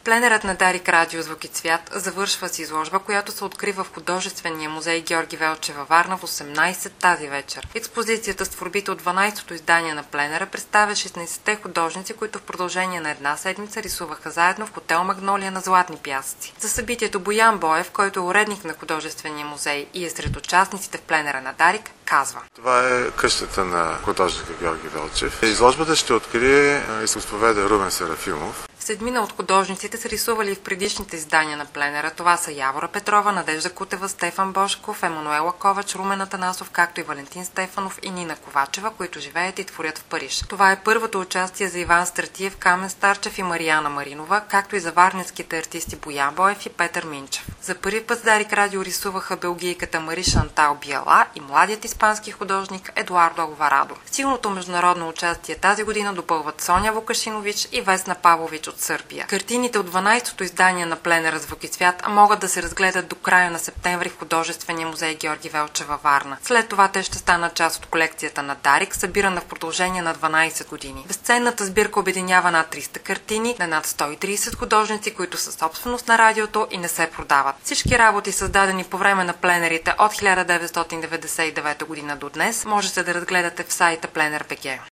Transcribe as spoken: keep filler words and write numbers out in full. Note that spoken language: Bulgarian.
Пленерът на Дарик Радио Звук и Цвят завършва с изложба, която се открива в художествения музей Георги Велчев във Варна в осемнайсет тази вечер. Експозицията с творбите от дванайсетото издание на Пленера представя шестнайсетте художници, които в продължение на една седмица рисуваха заедно в хотел Магнолия на Златни пясъци. За събитието Боян Боев, който е уредник на художествения музей и е сред участниците в Пленера на Дарик, казва: Това е къщата на художника Георги Велчев. Изложбата ще открие изкуствоведа Румен Серафимов. Седмина от художниците са рисували в предишните издания на Пленера. Това са Явора Петрова, Надежда Кутева, Стефан Божков, Емануела Ковач, Румен Атанасов, както и Валентин Стефанов и Нина Ковачева, които живеят и творят в Париж. Това е първото участие за Иван Стратиев, Камен Старчев и Марияна Маринова, както и за варненските артисти Боян Боев и Петър Минчев. За първи път Дарик Радио рисуваха белгийката Мари Шантал Биала и младият испански художник Едуардо Алварадо. Силното международно участие тази година допълват Соня Вукашинович и Весна Павлович от Сърбия. Картините от дванайсетото издание на Пленера Звук и Цвят могат да се разгледат до края на септември в художествения музей Георги Велчев във Варна. След това те ще станат част от колекцията на Дарик, събирана в продължение на дванайсет години. Безценната сбирка обединява над триста картини на над сто и трийсет художници, които са собственост на радиото и не се продават. Всички работи, създадени по време на пленерите от хиляда деветстотин деветдесет и девета година до днес, можете да разгледате в сайта Пленер точка би джи.